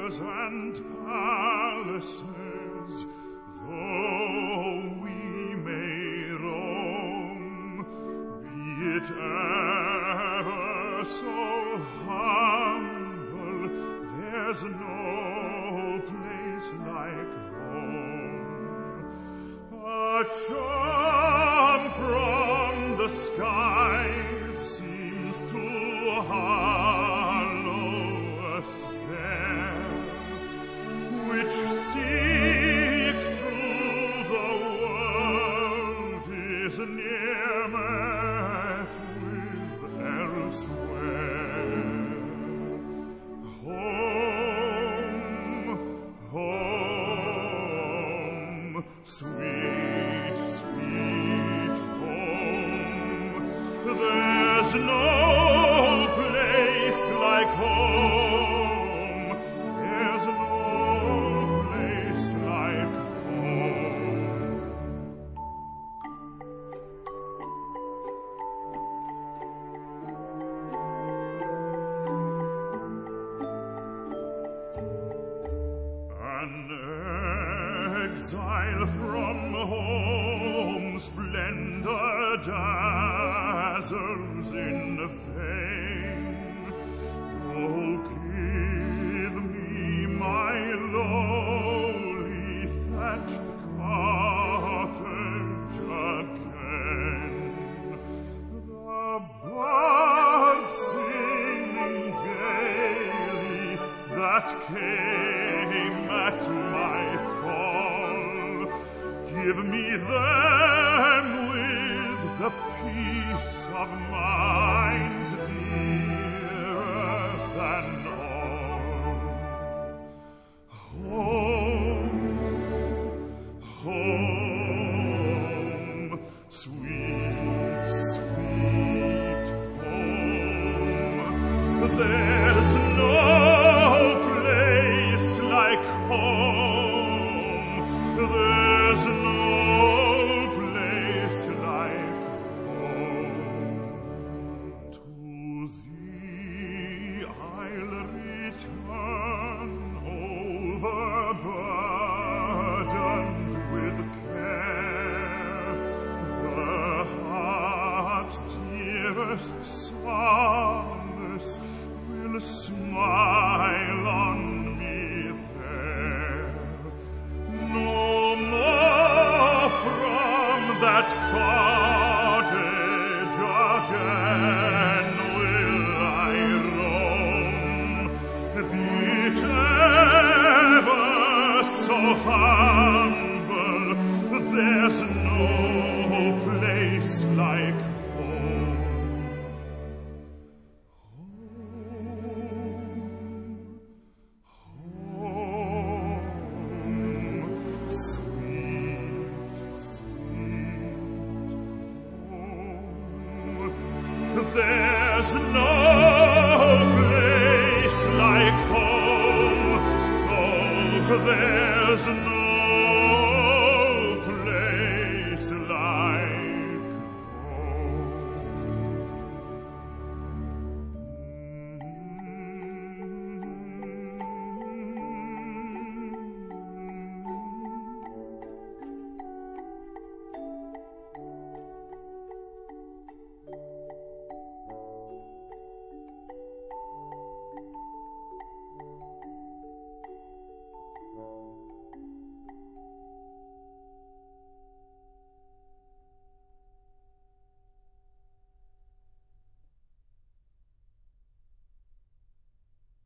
towers and palaces, though we may roam, be it ever so humble, there's no place like home. A charm from the skies seems to hallow us there, which seek through the world is near met with elsewhere. Home, sweet, sweet home, there's no place like home, there's no place like home. An exile from home, splendor dazzles in vain. Oh, give me my lowly thatched cottage again. The birds singing gaily that came at my call, give me them with the peace of mind dearer than all. Home, sweet, sweet home, there's no place like home, there's no place like home. To thee I'll return, overburdened with care, the heart's dearest solace will smile on me fair. No more from that cottage again will I roam, be it ever so humble, there's no place like home. There's no place like home. Oh, there's no